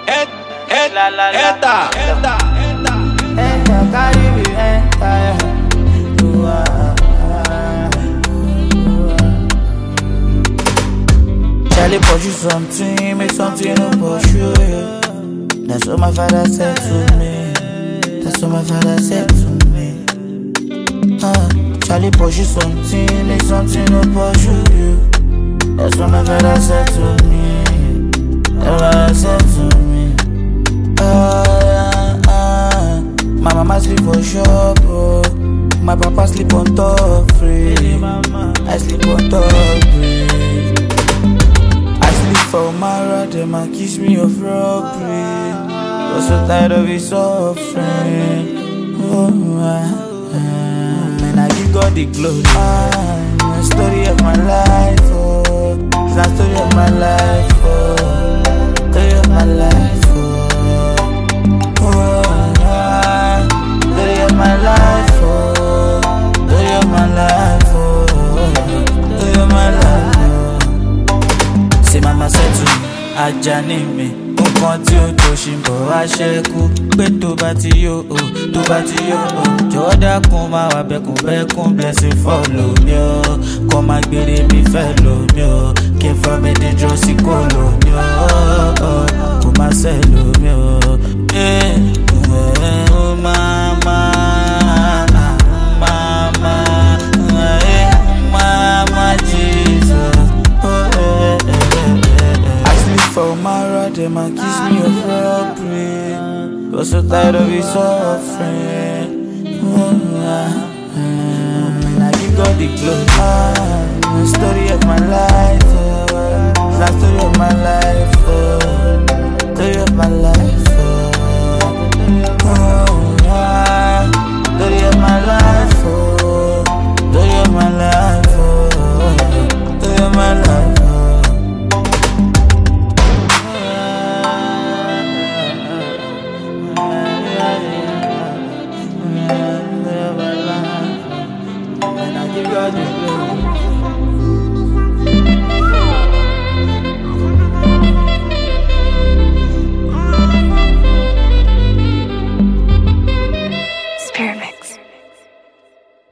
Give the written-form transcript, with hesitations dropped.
carry me, Charlie pursue something, make something no pursue you. That's what my father said to me. That's what my father said to me. Charlie pursue something, make something no pursue you. That's what my father said to me. That's what I said to me. My mama sleep for shop, oh. My papa sleep on top free. I sleep on top free. I sleep for Mara, them a kiss me of robbery. Was so tired of his suffering. And I give God the glory. The story of my life, oh. It's the story of my life, oh. Story of my life, oh. Story of my life, oh. Story of my life, oh. Story of my life, oh. Say mama said to me, Ajani me. Nǹkan tí ó tó ṣì ń bọ̀ wá ṣẹ́kù. Pé tó bá ti yó o, tó bá ti yó o. Jọ̀wọ́ dákun máa wà bẹ́kùnbẹ́kùn blessing follow mi o. Kọ́ máa gbére mi fẹ́ lò mí o. Kí n fọ́ mi dídúró sí kò lò mí o. Kò máa ṣẹ́ lò mí o. Mama Jesus. For Mara, them a kiss me of robbery. Was so tired of his suffering. And I give God the glory. The story of my life, oh. The story of my life, oh. Story of my life.